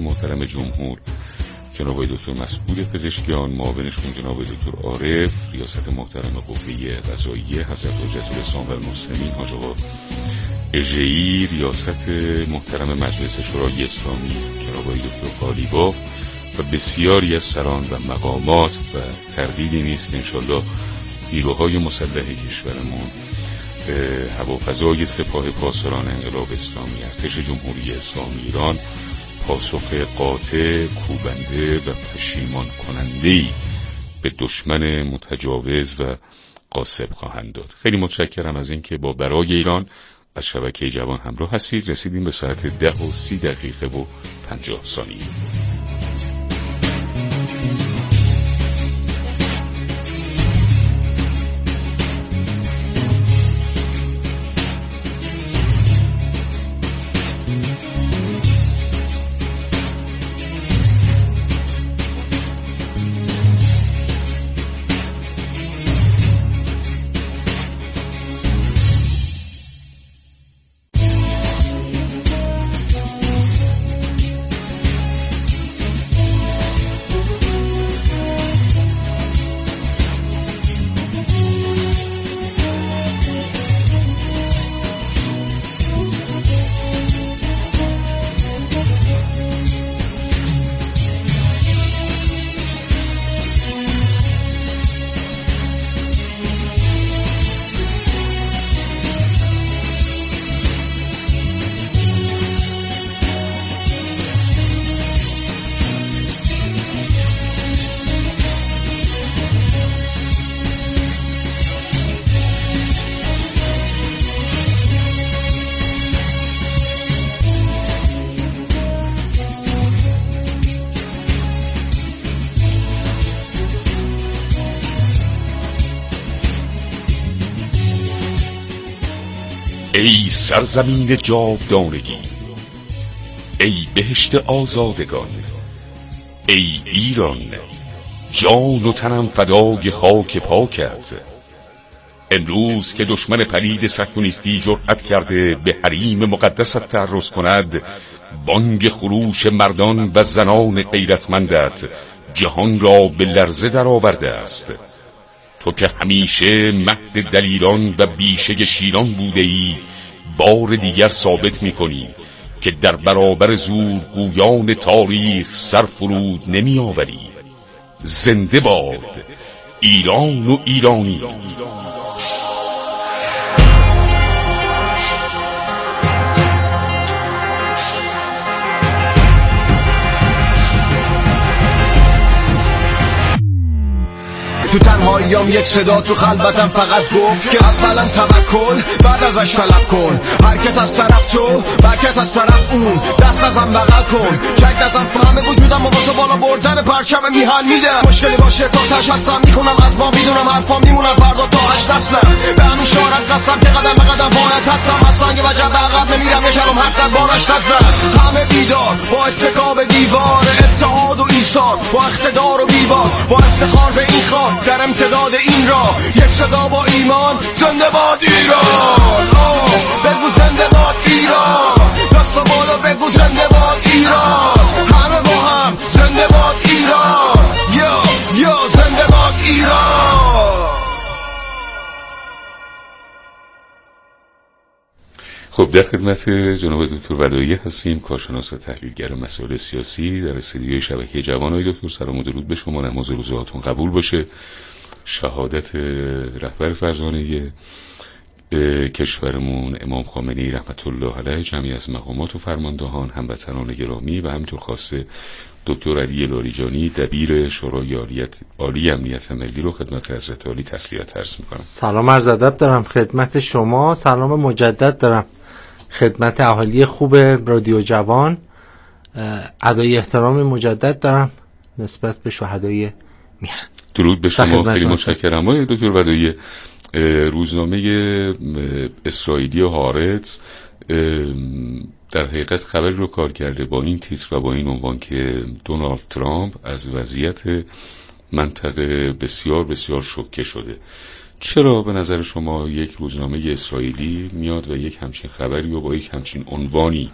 محترم جمهور جناب دکتر مسعود پزشکیان، معاونشون جناب دکتر عارف، ریاست محترم قوه قضاییه حضرت حجت الاسلام و المسلمین حاج آقا اژه‌ای، ریاست محترم مجلس شورای اسلامی جناب دکتر قالیباف و بسیاری از سران و مقامات و تردیدی نیست که انشالله نیروهای مسلح کشورمون، هوافضای سپاه پاسداران انقلاب اسلامی، ارتش جمهوری اسلامی ایران پاسخ قاطع، کوبنده و پشیمان کننده‌ای به دشمن متجاوز و غاصب خواهند داد. خیلی متشکرم از اینکه با برای ایران از شبکه جوان همراه هستید. رسیدیم به ساعت 10:30:50. ای سرزمین جاودانگی، ای بهشت آزادگان، ای ایران، جان و تنم فدای خاک پاکت. امروز که دشمن پلید صهیونیستی جرأت کرده به حریم مقدست تعرض کند، بانگ خروش مردان و زنان غیرتمندت جهان را به لرزه در آورده است. تو که همیشه مهد دلیران و بیشه شیران بوده ای، بار دیگر ثابت می کنی که در برابر زورگویان تاریخ سر فرود نمی آوری. زنده باد ایران و ایرانی. تو تنهاییام یک صدا تو خلوتم فقط گفت که اولا توکل بعد ازش طلب کن. حرکت از طرف تو، برکت از طرف اون، دست ازم بغل کن. شک ازم فهم وجودم و واسه بالا بردن پرچم میهن میدم. مشکلی باشه تا تش هستم، میخونم از ما میدونم حرفام میمونم فردا تا 8 نسلم. به همین شارت قسم که قدم به قدم باید هستم. از سنگ وجب به عقب نمیرم، یک کلام حق در بارش نزن. همه بیدار با اتکا به دیوار اتحاد و ایثار، با اقتدار و بیبار، با افتخار به این خاک در امتداد این را یک صدا با ایمان. زنده باد ایران، بگو زنده باد ایران. دست بالا بگو زنده باد ایران. همه با هم زنده باد ایران. یا زنده باد ایران. خب در خدمت جناب دکتر ولایی هستیم، کارشناس و تحلیلگر مسائل سیاسی در استودیوی شبکه جوان. آقای دکتر سلام و درود به شما، نماز روزهاتون قبول باشه. شهادت رهبر فرزانه کشورمون امام خامنه‌ای رحمت الله علیه، جمعی از مقامات و فرماندهان، هموطنان گرامی و همینطور خاصه دکتر علی لاریجانی دبیر شورای عالی امنیت ملی رو خدمت حضرت عالی تسلیت عرض می‌کنم. سلام عرض ادب دارم خدمت شما، سلام مجدد دارم خدمت اهالی خوب رادیو جوان، ادای احترام مجدد دارم نسبت به شهدای میهن. درود به شما، خیلی متشکرم. آقای دکتر ولایی، روزنامه اسرائیلی هارتز در حقیقت خبری رو کار کرده با این تیتر و با این عنوان که دونالد ترامپ از وضعیت منطقه بسیار بسیار شوکه شده. چرا به نظر شما یک روزنامه اسرائیلی میاد و یک همچین خبری رو با یک همچین عنوانی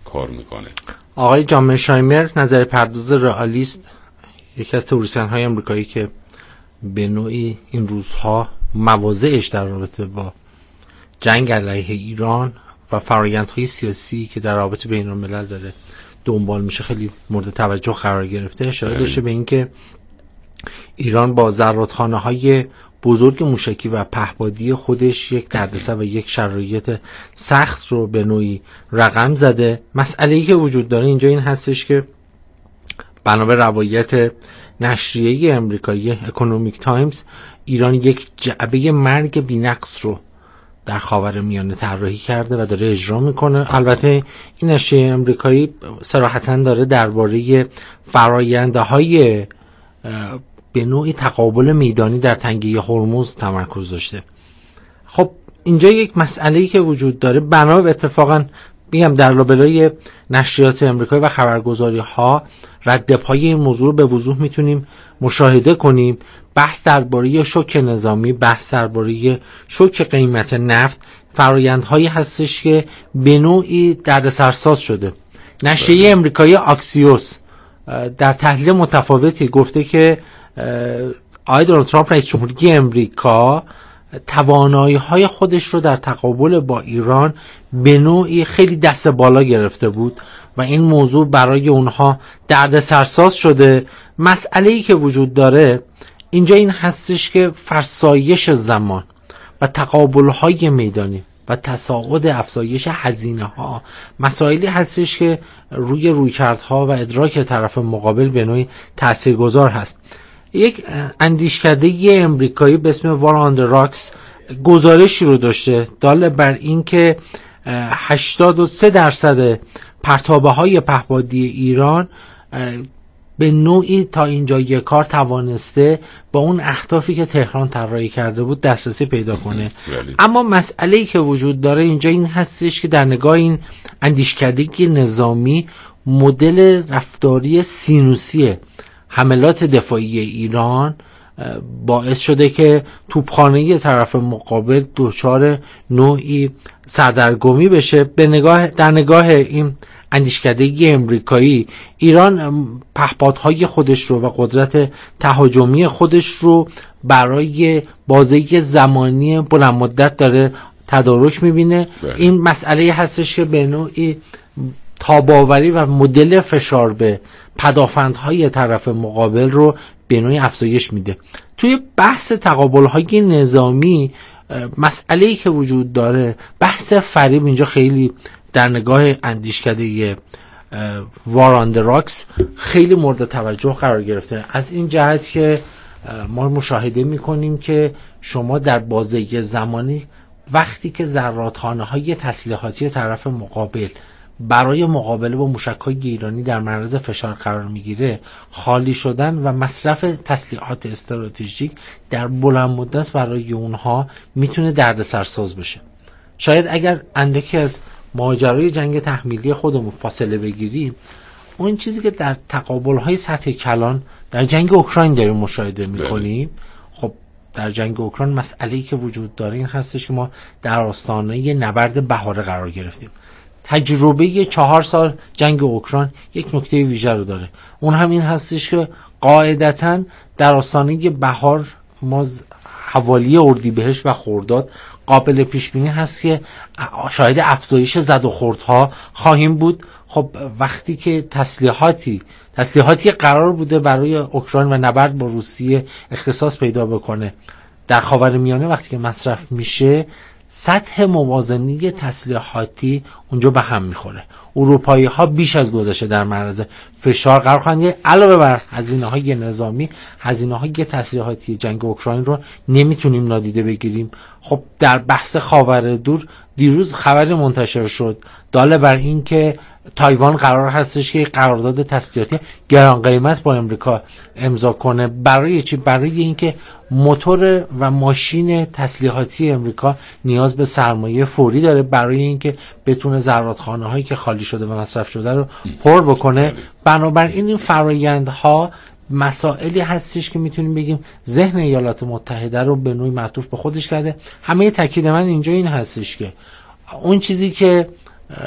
کار میکنه. آقای جان شایمر، نظر پرداز رئالیست، یکی از تئوریسین های امریکایی که به نوعی این روزها مواضعش در رابطه با جنگ علیه ایران و فرآیندهای سیاسی که در رابطه بین الملل داره دنبال میشه خیلی مورد توجه قرار گرفته، اشاره داشته به این که ایران با زرادخانه‌های بزرگ موشکی و پهپادی خودش یک دردسر و یک شرایط سخت رو به نوعی رقم زده. مسئله‌ای که وجود داره اینجا این هستش که بنا به روایت نشریه امریکایی اکونومیک تایمز، ایران یک جعبه مرگ بی‌نقص رو در خاورمیانه طراحی کرده و داره اجرا میکنه. البته این نشریه امریکایی صراحتاً داره درباره فرآیندهای به نوعی تقابل میدانی در تنگه هرمز تمرکز داشته. خب اینجا یک مسئله‌ای که وجود داره، بنا به اتفاقاً میگم در لابلای نشریات امریکایی و خبرگزاری‌ها ردپای این موضوع رو به وضوح میتونیم مشاهده کنیم. بحث درباره شوک نظامی، بحث درباره شوک قیمت نفت، فرآیندهایی هستش که به نوعی دردسرساز شده. نشریه امریکایی آکسیوس در تحلیل متفاوتی گفته که آقای دونالد ترامپ رئیس جمهوری امریکا توانایی‌های خودش رو در تقابل با ایران به نوعی خیلی دست بالا گرفته بود و این موضوع برای اونها دردسرساز شده. مسئله‌ای که وجود داره اینجا این هستش که فرسایش زمان و تقابل‌های میدانی و تصاعد افزایش هزینه‌ها مسائلی هستش که روی رویکردها و ادراک طرف مقابل به نوعی تاثیرگذار هست. یک اندیشکده امریکایی به اسم وار آن دی راکس گزارشی رو داشته دال بر این که 83% پرتابه‌های پهپادی ایران به نوعی تا اینجای کار توانسته با اون اهدافی که تهران طراحی کرده بود دسترسی پیدا کنه. اما مسئله‌ای که وجود داره اینجا این هستش که در نگاه این اندیشکده نظامی، مدل رفتاری سینوسی حملات دفاعی ایران باعث شده که توپخانه طرف مقابل دچار نوعی سردرگمی بشه. در نگاه این اندیشکده امریکایی، ایران پهپادهای خودش رو و قدرت تهاجمی خودش رو برای بازه زمانی بلند مدت داره تدارک میبینه. این مسئله هستش که به نوعی تاباوری و مدل فشار به پدافندهای طرف مقابل رو به نوعی افزایش میده. توی بحث تقابل‌های نظامی مسئله‌ای که وجود داره، بحث فریب اینجا خیلی در نگاه اندیشکده وار آن دی راکس خیلی مورد توجه قرار گرفته، از این جهت که ما مشاهده میکنیم که شما در بازه زمانی وقتی که زرادخانه‌های تسلیحاتی طرف مقابل برای مقابله با موشک‌های ایرانی در معرض فشار قرار میگیره، خالی شدن و مصرف تسلیحات استراتژیک در بلند مدت برای اونها میتونه دردسرساز بشه. شاید اگر اندکی از ماجرای جنگ تحمیلی خودمون فاصله بگیریم، اون چیزی که در تقابل‌های سطح کلان در جنگ اوکراین داریم مشاهده می‌کنیم، خب در جنگ اوکراین مسئله‌ای که وجود داره این هستش که ما در آستانه نبرد بهاره قرار گرفتیم. تجربه 4 سال جنگ اوکراین یک نکته ویژه رو داره، اون هم این هستش که قاعدتاً در آستانه بهار ما حوالی اردیبهشت و خرداد قابل پیش بینی هست که شاهد افزایش زد و خوردها خواهیم بود. خب وقتی که تسلیحاتی قرار بوده برای اوکراین و نبرد با روسیه اختصاص پیدا بکنه در خاورمیانه، وقتی که مصرف میشه سطح موازنی تسلیحاتی اونجا به هم میخوره. اروپایی ها بیش از گذشته در معرض فشار قرار خواهند. علاوه بر هزینه های نظامی، هزینه های تسلیحاتی جنگ اوکراین رو نمیتونیم نادیده بگیریم. خب در بحث خاور دور دیروز خبری منتشر شد داله بر این که تایوان قرار هستش که قرارداد تسلیحاتی گران قیمت با امریکا امضا کنه. برای چی؟ برای اینکه موتور و ماشین تسلیحاتی امریکا نیاز به سرمایه فوری داره برای اینکه بتونه زرادخانه هایی که خالی شده و مصرف شده رو پر بکنه. بنابراین این فرآیندها مسائلی هستش که میتونیم بگیم ذهن ایالات متحده رو به نوعی معطوف به خودش کرده. همه تاکید من اینجا این هستش که اون چیزی که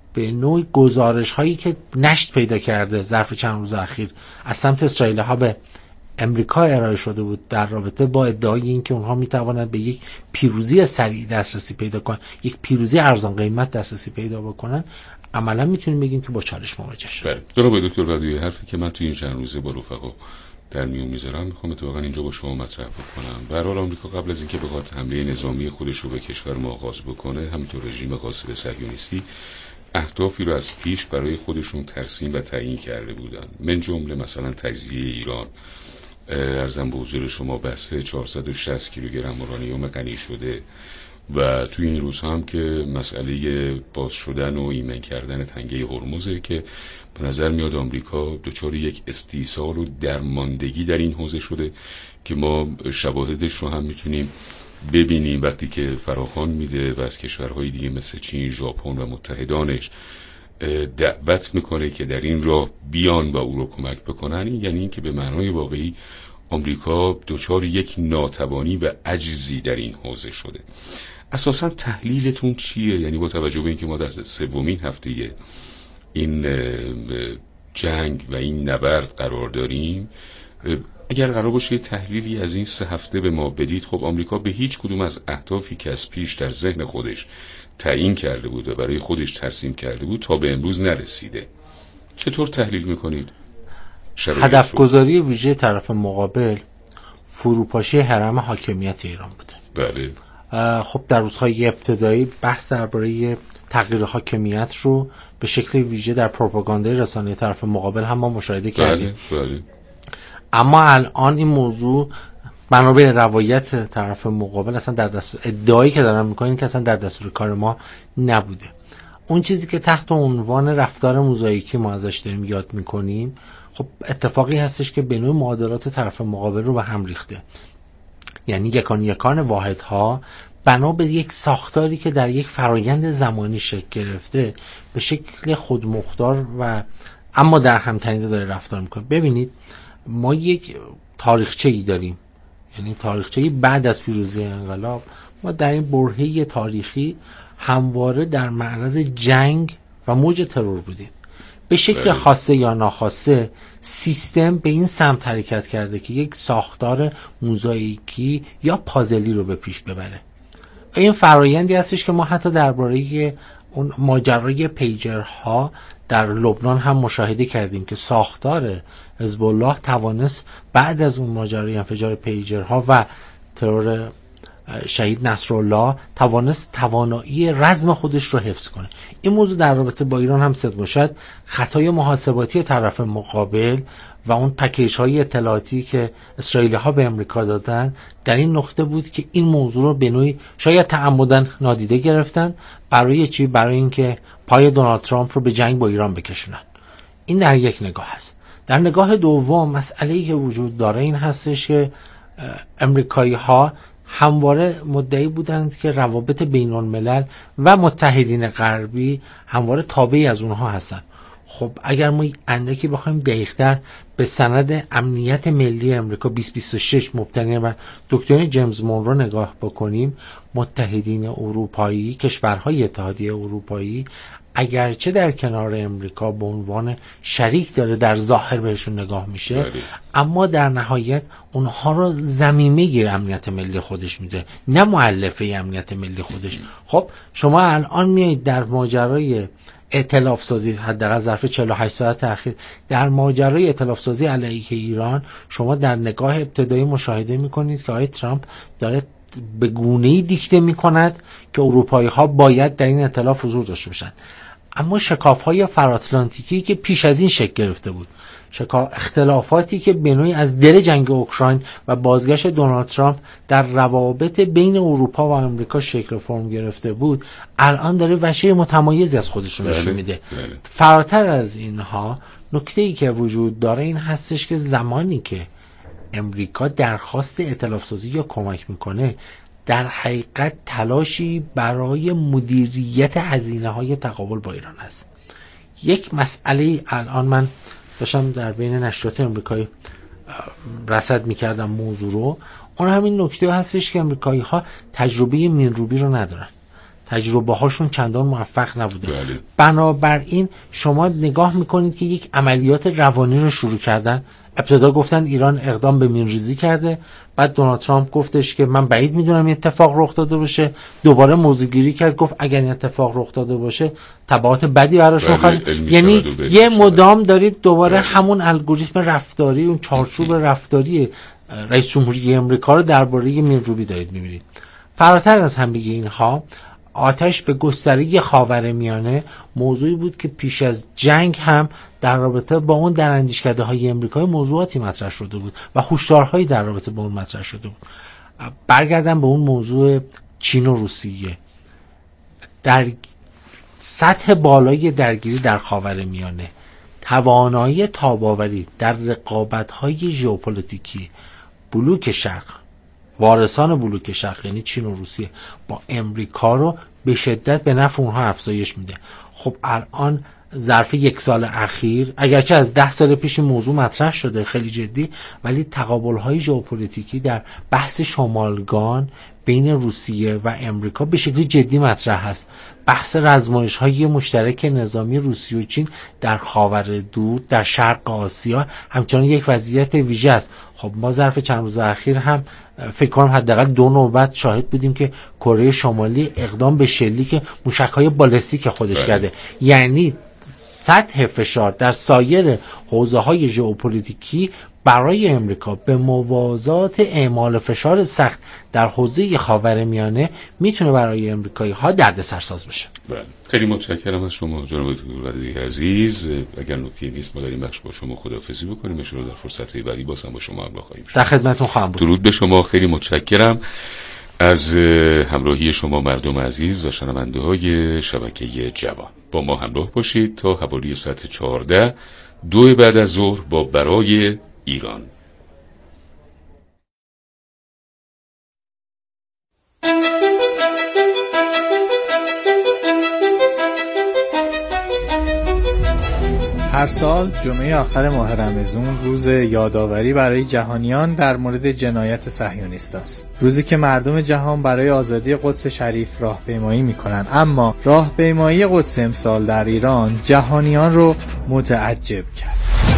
به نوعی گزارش هایی که نشت پیدا کرده ظرف چند روز اخیر از سمت اسرائیل ها به امریکا ارائه شده بود در رابطه با ادعای این که اونها میتوانند به یک پیروزی سریع دسترسی پیدا کنن، یک پیروزی ارزان قیمت دسترسی پیدا بکنن، عملا میتونیم بگیم که با چالش مواجه شد. بله. جناب دکتر بدوی، حرفی که من توی این چند روزه با رفقا در میون میذارم میخوام اتفاقا اینجا با شما مطرح بکنم. به هر حال آمریکا قبل از اینکه بخواد حمله نظامی خودش رو به کشور ما آغاز بکنه، همینطور رژیم غاصب صهیونیستی اهدافی رو از پیش برای خودشون ترسیم و تعیین کرده بودن، من جمله مثلا تجزیه ایران، ارزم به حضور شما بسته 460 کیلوگرم اورانیوم غنی شده و توی این روزها هم که مسئله باز شدن و ایمن کردن تنگه هرمزه که به نظر میاد آمریکا دچار یک استیصال و درماندگی در این حوزه شده که ما شواهدش رو هم میتونیم ببینیم وقتی که فراخوان میده و از کشورهای دیگه مثل چین، ژاپن و متحدانش دعوت میکنه که در این راه بیان و او رو کمک بکنن. این یعنی این که به معنای واقعی آمریکا دچار یک ناتوانی و عجزی در این حوزه شده. اساسا تحلیلتون چیه؟ یعنی با توجه به اینکه ما در سومین هفته این جنگ و این نبرد قرار داریم، اگر قرار باشه تحلیلی از این 3 هفته به ما بدید، خب آمریکا به هیچ کدوم از اهدافی که از پیش در ذهن خودش تعیین کرده بود و برای خودش ترسیم کرده بود تا به امروز نرسیده. چطور تحلیل میکنید؟ هدف گذاری ویژه طرف مقابل فروپاشی حرم حاکمیت ایران بوده. بله. خب در روزهای ابتدایی بحث درباره تغییر حاکمیت رو به شکل ویژه در پروپاگاندای رسانه‌ای طرف مقابل هم ما مشاهده کردیم. بله. اما الان این موضوع بنا به روایت طرف مقابل اصلا در دستور ادعایی که دارن میکنن که اصلا در دستور کار ما نبوده. اون چیزی که تحت عنوان رفتار موزاییکی ما ازش داریم یاد میکنیم، خب اتفاقی هستش که به نوع معادلات طرف مقابل رو به هم ریخته. یعنی یکان واحدها بنا به یک ساختاری که در یک فرایند زمانی شکل گرفته به شکل خودمختار و اما در هم تنیده داره رفتار میکنه. ببینید ما یک تاریخچه‌ای داریم، یعنی تاریخچه‌ای بعد از پیروزی انقلاب ما در این برهه تاریخی همواره در معرض جنگ و موج ترور بودیم. به شکل خاصه یا ناخواسته سیستم به این سمت حرکت کرده که یک ساختار موزاییکی یا پازلی رو به پیش ببره. این فرایندی هستش که ما حتی درباره اون ماجرای پیجرها در لبنان هم مشاهده کردیم که ساختار حزب الله توانست بعد از اون ماجرای انفجار پیجرها و ترور شهید نصرالله توانست توانایی رزم خودش رو حفظ کنه. این موضوع در رابطه با ایران هم صدق باشد، خطای محاسباتی طرف مقابل و اون پکیج های اطلاعاتی که اسرائیلی ها به امریکا دادن در این نقطه بود که این موضوع رو به نوعی شاید تعمداً نادیده گرفتن. برای چی؟ برای اینکه پای دونالد ترامپ رو به جنگ با ایران بکشونن. این در یک نگاه هست. در نگاه دوم مسئله‌ای که وجود داره این هستش که امریکایی ها همواره مدعی بودند که روابط بین الملل و متحدین غربی همواره تابعی از اونها هستند. خب اگر ما اندکی بخوایم دقیق‌تر به سند امنیت ملی امریکا 2026 مبتنی بر دکترین جیمز مونرو نگاه بکنیم، متحدین اروپایی، کشورهای اتحادیه اروپایی اگرچه در کنار امریکا به عنوان شریک داره در ظاهر بهشون نگاه میشه، اما در نهایت اونها رو ضمیمه امنیت ملی خودش میده، نه مؤلفه امنیت ملی خودش. خب شما الان میایید در ماجرای ائتلاف سازی، حداقل ظرف 48 ساعت اخیر در ماجرای ائتلاف سازی علیه ایران، شما در نگاه ابتدایی مشاهده میکنید که آقای ترامپ داره به گونه‌ای دیکته میکند که اروپایی ها باید در این ائتلاف حضور داشته باشند. اما شکاف‌های فراتلانتیکی که پیش از این شکل گرفته بود، اختلافاتی که به نوعی از دل جنگ اوکراین و بازگشت دونالد ترامپ در روابط بین اروپا و آمریکا شکل و فرم گرفته بود، الان داره وجه متمایزی از خودش رو نشون میده. فراتر از اینها نکته‌ای که وجود داره این هستش که زمانی که امریکا درخواست ائتلاف سازی یا کمک میکنه، در حقیقت تلاشی برای مدیریت هزینه‌های تقابل با ایران است. یک مسئله الان من داشتم در بین نشریات امریکایی رصد میکردم موضوع رو، اون همین نکته هستش که امریکایی ها تجربه مینروبی رو ندارن. تجربه هاشون چندان موفق نبوده. بنابراین شما نگاه میکنید که یک عملیات روانی رو شروع کردن. ابتدا گفتن ایران اقدام به مینریزی کرده، بعد دونالد ترامپ گفتش که من بعید میدونم این اتفاق رخ داده باشه، دوباره موضوعگیری کرد گفت اگر این اتفاق رخ داده باشه تبعات بدی براشون خواهد. یعنی یه مدام دارید دوباره همون الگوریتم رفتاری، اون چارچوب رفتاری رئیس جمهوری امریکا رو درباره مینروبی دارید میبینید. فراتر از همه اینها، آتش به گستره خاورمیانه موضوعی بود که پیش از جنگ هم در رابطه با اون در اندیشکده‌های امریکایی موضوعاتی مطرح شده بود و هشدارهایی در رابطه با اون مطرح شده بود. برگردم به اون موضوع چین و روسیه. در سطح بالای درگیری در خاورمیانه، توانایی تاب‌آوری در رقابت‌های ژئوپلیتیکی بلوک شرق، وارثان بلوک شرق یعنی چین و روسیه با امریکا رو به شدت به نفع اونها افزایش میده. خب الان ظرف 1 سال اخیر، اگرچه از 10 سال پیش موضوع مطرح شده خیلی جدی، ولی تقابل‌های ژئوپلیتیکی در بحث شمالگان بین روسیه و امریکا به شکلی جدی مطرح است. بحث رزمایش‌های مشترک نظامی روسیه و چین در خاور دور، در شرق آسیا همچنان یک وضعیت ویژه است. خب ما ظرف چند روز اخیر هم فکر کنم حداقل 2 نوبت شاهد بودیم که کره شمالی اقدام به شلیک موشک‌های بالستیک خودش کرده. یعنی سطح فشار در سایر حوزه‌های ژئوپلیتیکی برای امریکا به موازات اعمال فشار سخت در حوزه خاورمیانه میتونه برای امریکایی‌ها دردسرساز بشه. بله، خیلی متشکرم از شما جناب دکتر عزیز. اگر نکته‌ای نیست ما در این بخش با شما خداحافظی بکنیم. ان شاءالله در فرصت‌های بعدی باز هم با شما همراه خواهیم شد. در خدمتتون خواهم بود. درود به شما، خیلی متشکرم از همراهی شما مردم عزیز و شنونده‌های شبکه جوان. با ما همراه باشید تا حوالی ساعت 14 2 بعد از ظهر با برای ایران. هر سال جمعه آخر ماه رمضان روز یادآوری برای جهانیان در مورد جنایت صهیونیست است. روزی که مردم جهان برای آزادی قدس شریف راهپیمایی می‌کنند، اما راهپیمایی قدس امسال در ایران جهانیان رو متعجب کرد.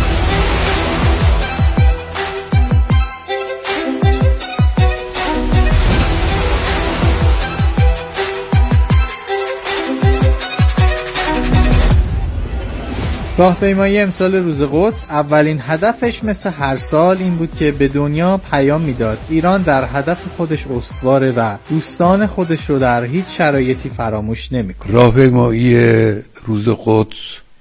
راهپیمایی امسال روز قدس اولین هدفش مثل هر سال این بود که به دنیا پیام میداد ایران در هدف خودش استواره و دوستان خودش رو در هیچ شرایطی فراموش نمی‌کنه. راهپیمایی روز قدس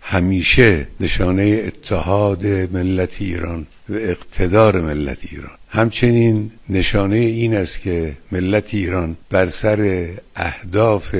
همیشه نشانه اتحاد ملت ایران و اقتدار ملت ایران، همچنین نشانه این است که ملت ایران بر سر اهداف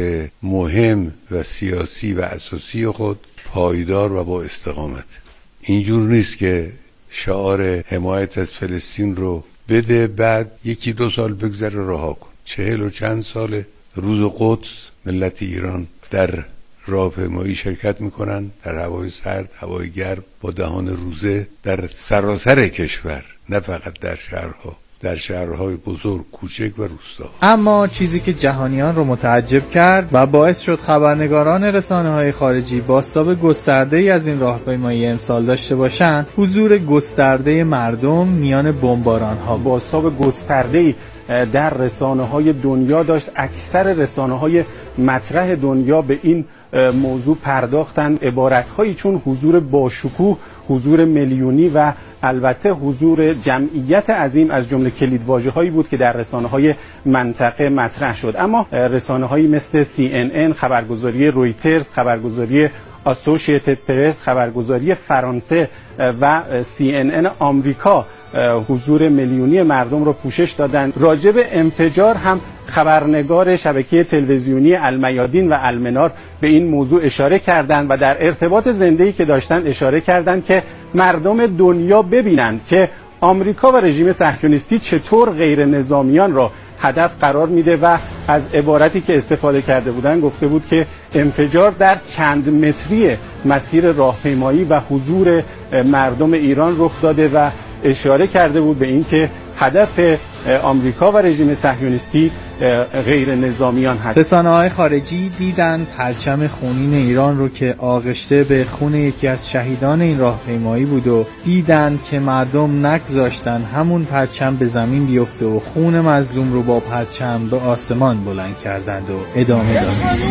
مهم و سیاسی و اساسی خود پایدار و با استقامت. اینجور نیست که شعار حمایت از فلسطین رو بده بعد 1-2 سال بگذره رها کن. 40 و چند سال روز قدس ملت ایران در راهپیمایی شرکت میکنن، در هوای سرد، هوای گرم، با دهان روزه در سراسر کشور، نه فقط در شهرها، در شهرهای بزرگ، کوچک و روستا. اما چیزی که جهانیان رو متعجب کرد و باعث شد خبرنگاران رسانه‌های خارجی بازتاب گسترده‌ای از این راهپیمایی امسال داشته باشند، حضور گسترده مردم میان بمباران‌ها. بازتاب گسترده‌ای در رسانه‌های دنیا داشت. اکثر رسانه‌های مطرح دنیا به این موضوع پرداختند. عبارت‌هایی چون حضور باشکوه، حضور میلیونی و البته حضور جمعیت عظیم از جمله کلیدواژه‌هایی بود که در رسانه‌های منطقه مطرح شد. اما رسانه‌هایی مثل CNN، خبرگزاری رویترز، خبرگزاری اسوسییتد پرس، خبرگزاری فرانسه و CNN آمریکا حضور میلیونی مردم رو پوشش دادند. راجع به انفجار هم خبرنگار شبکه تلویزیونی المیادین و المنار به این موضوع اشاره کردند و در ارتباط زنده‌ای که داشتند اشاره کردند که مردم دنیا ببینند که آمریکا و رژیم صهیونیستی چطور غیر نظامیان را هدف قرار میده و از عبارتی که استفاده کرده بودن گفته بود که انفجار در چند متری مسیر راهپیمایی و حضور مردم ایران رخ داده و اشاره کرده بود به اینکه هدف آمریکا و رژیم صهیونیستی غیر نظامیان هست. رسانه‌های خارجی دیدن پرچم خونین ایران رو که آغشته به خون یکی از شهیدان این راهپیمایی بود و دیدن که مردم نگذاشتن همون پرچم به زمین بیفته و خون مظلوم رو با پرچم به آسمان بلند کردند و ادامه دادند.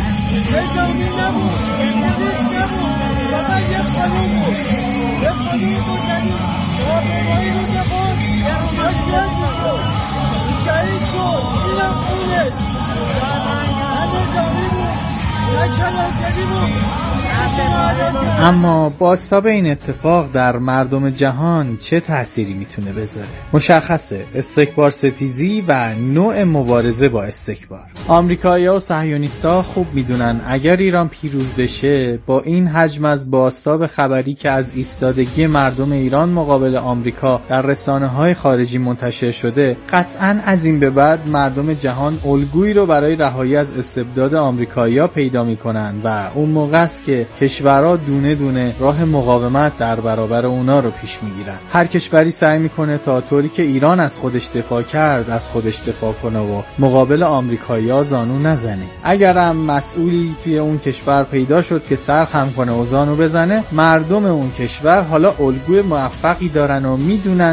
اما بازتاب این اتفاق در مردم جهان چه تأثیری میتونه بذاره؟ مشخصه استکبار ستیزی و نوع مبارزه با استکبار. آمریکایی‌ها و صهیونیست‌ها خوب میدونن اگر ایران پیروز بشه با این حجم از بازتاب خبری که از ایستادگی مردم ایران مقابل آمریکا در رسانه‌های خارجی منتشر شده، قطعاً از این به بعد مردم جهان الگویی رو برای رهایی از استبداد آمریکایی‌ها پیدا میکنن و اون موقع است که کشورها دونه دونه راه مقاومت در برابر اونا رو پیش میگیرن. هر کشوری سعی میکنه تا طوری که ایران از خودش دفاع کرد از خودش دفاع کنه و مقابل آمریکایی‌ها زانو نزنه. اگرم مسئولی توی اون کشور پیدا شد که سر خم کنه و زانو بزنه، مردم اون کشور حالا الگوی موفقی دارن و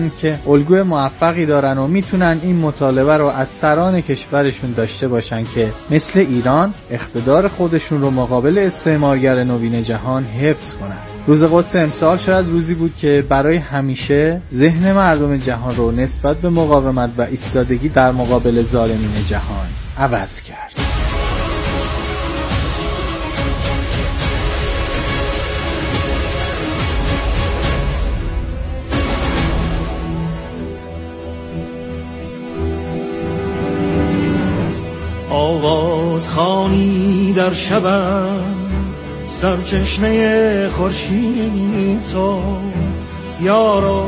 میتونن این مطالبه رو از سران کشورشون داشته باشن که مثل ایران اقتدار خودشون رو مقابل استعمارگر نوین جهان حفظ کنن. روز قدس امسال شاید روزی بود که برای همیشه ذهن مردم جهان رو نسبت به مقاومت و ایستادگی در مقابل ظالمین جهان عوض کرد. آواز خوانی در شبم سرچشمه خورشید تو، یارو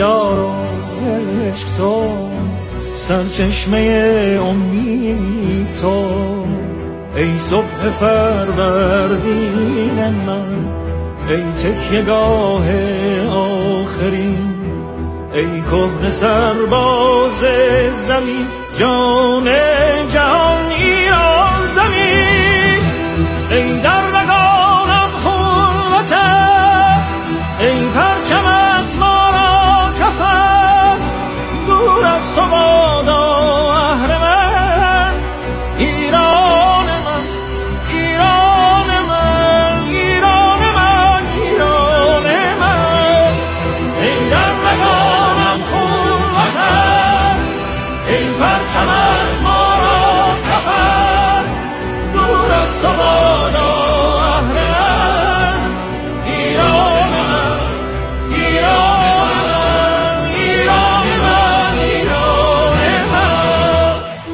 عشق تو، سرچشمه امید تو، ای صبح فروردین من، ای تکیه‌گاه آخرین، ای کهنه سرباز زمین، جان جهان ایران زمین، ای در رگانم خون وطن، ای پرچمت ما را کفن، دور از تو بادا اهرمن، ایران من، ایران من، ایران من، ایران من، ای در رگانم خون وطن، ای پرچمت ما را کفن، دور از تو بادا اهرمن، ایران من، ایران من، ایران من، ایران من.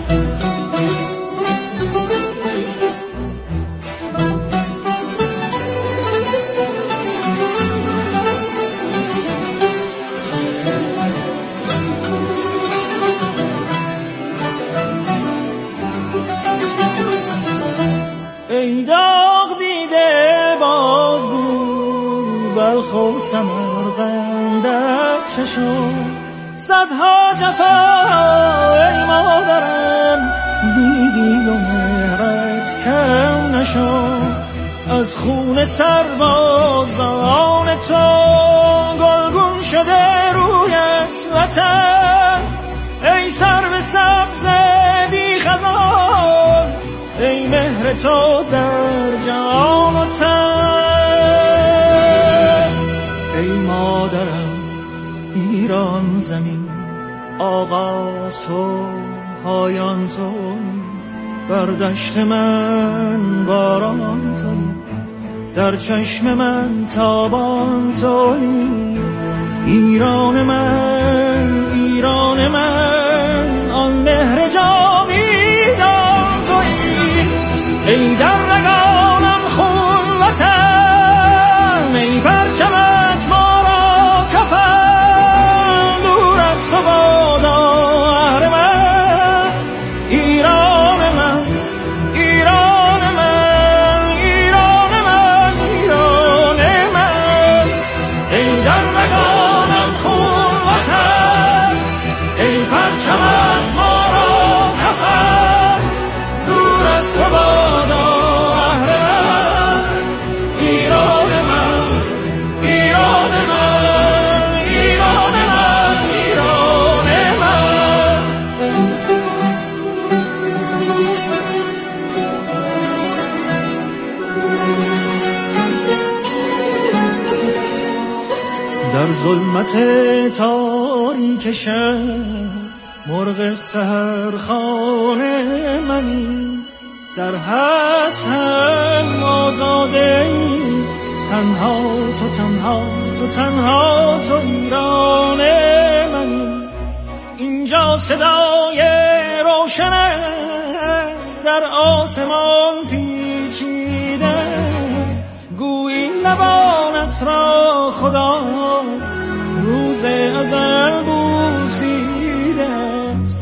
ای داغ دیده بازگو بلخ و سمرقندت چشم، صدها جفا ای مادرم، دیدی و مهرت کم نشد، از خون سربازان تو گلگون شده رویت وطن، ای سرو سبز بی خزان، ای مهر تو در جان و تن، ای مادرم ایران زمین، آغاز تو پایان تو، بر دشت من باران تو، در چشم من تابان تو، ایران من، ایران من، آن مهر جاویدان تویی، ای در رگانم خون وطن، ای پرچمت ما را کفن، دور از تو بادا اهرمن، ایران من، ایران من، ایران من، ایران من، ای در رگانم خون وطن، ای در ظلمت تاریک شب مرغ سحرخانه منی، در حسرم آزاده ای، تنها تو تنها تو تنها تو ایران منی. اینجا صدای روشنت در آسمان پیچیده است، گویی لبانت را خدا روز ازل بوسیده است.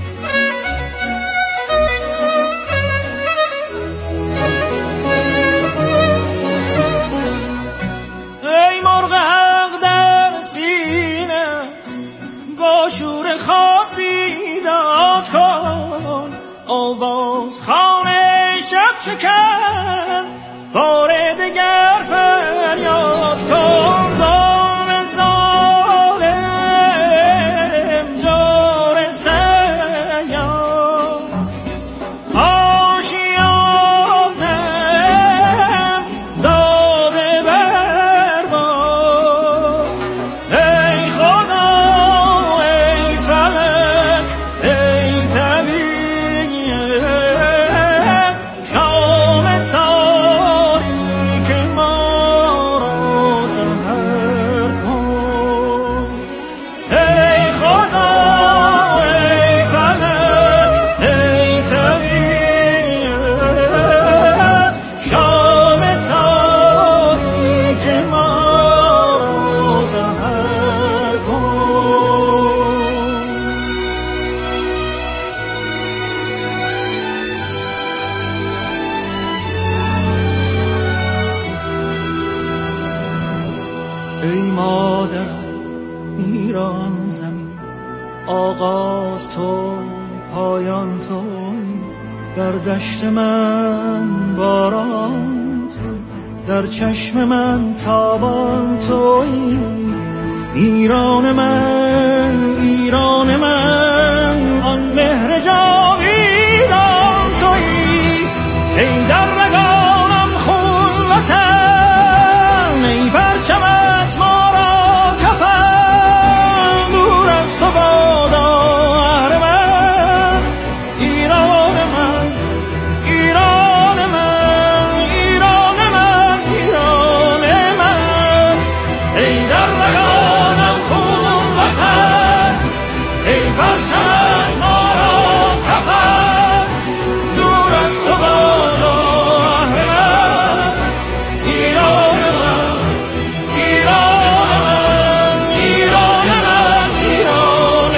ای مرغ حق در سینت با شور خواب بیداد کن، آواز خانه شب شکن بار دگر فریاد کن. ظالم ظالم جور سیاد آشیانم داده برباد. ای خدا ای فلک ای طبیعت، شام تاریک ما را سحر کن. ای خدا ای فلک ای طبیعت، شام تاریک ما را سحر کن. ای مادرم ایران زمین، آغاز تو پایان تو، در دشت من باران تو، در چشم من تابان تویی. ایران من آن مهر جاویدان تویی. ای در رگانم خون وطن، ای پرچمت ما را کفن، دور از تو بادا اهرمن. ایران من ایران من ایران من ایران من، ای در رگانم خون وطن، ای پرچمت ما را کفن، دور از تو بادا اهرمن. ایران من ایران من ایران من ایران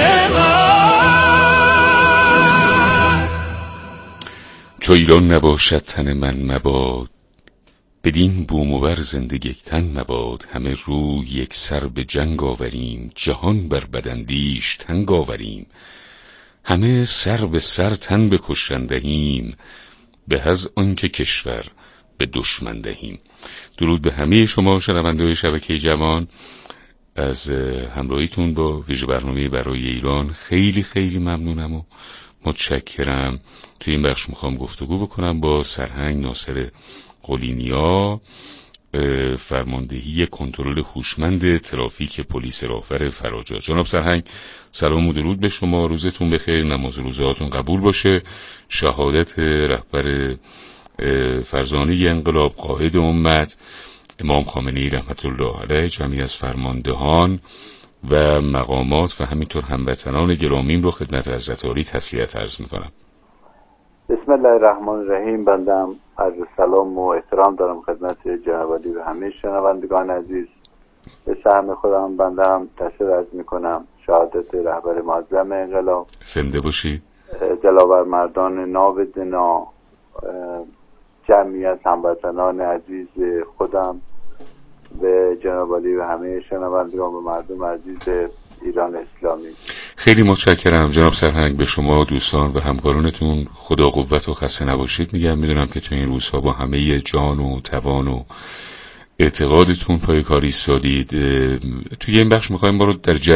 من. چو ایران نباشد تن من مباد، بدین بوم و بر زندگی یک تن مباد. همه روی یک سر به جنگ آوریم، جهان بر بداندیش تنگ آوریم. همه سر به سر تن بکشن دهیم، به از آنکه کشور به دشمن دهیم. درود به همه شما شنونده‌های شبکه جوان، از همراهیتون با ویژه برنامه برای ایران خیلی خیلی ممنونم و متشکرم. توی این بخش میخوام گفتگو بکنم با سرهنگ ناصر قلینیا، فرماندهی کنترل هوشمند ترافیک پلیس راهور فراجات. جناب سرهنگ سلام و درود به شما، روزتون بخیر، نماز روزهاتون قبول باشه. شهادت رهبر فرزانه انقلاب قائد امت امام خامنه‌ای رحمت الله علیه، جمعی از فرماندهان و مقامات و همینطور هموطنان گرامیم رو خدمت حضرت عالی تسلیت عرض می‌کنم. بسم الله الرحمن الرحیم. بندم عرض سلام و احترام دارم خدمت جناب عالی و همه شنوندگان عزیز. به سهم خودم بندم تشکر عرض می‌کنم. شهادت رهبر معظم انقلاب، زنده باشید. دلاور مردان ناودنا، جمعی از هموطنان عزیز خودم، به جناب عالی و همه شنوندگان و مردم عزیز ایران اسلامی. خیلی متشکرم جناب سرهنگ. به شما دوستان و همکارانتون خدا قوت و خسته نباشید میگم. میدونم که تو این روزها با همه جان و توان و اعتقادتون پای کار ایستادید. توی این بخش میخوایم ما رو در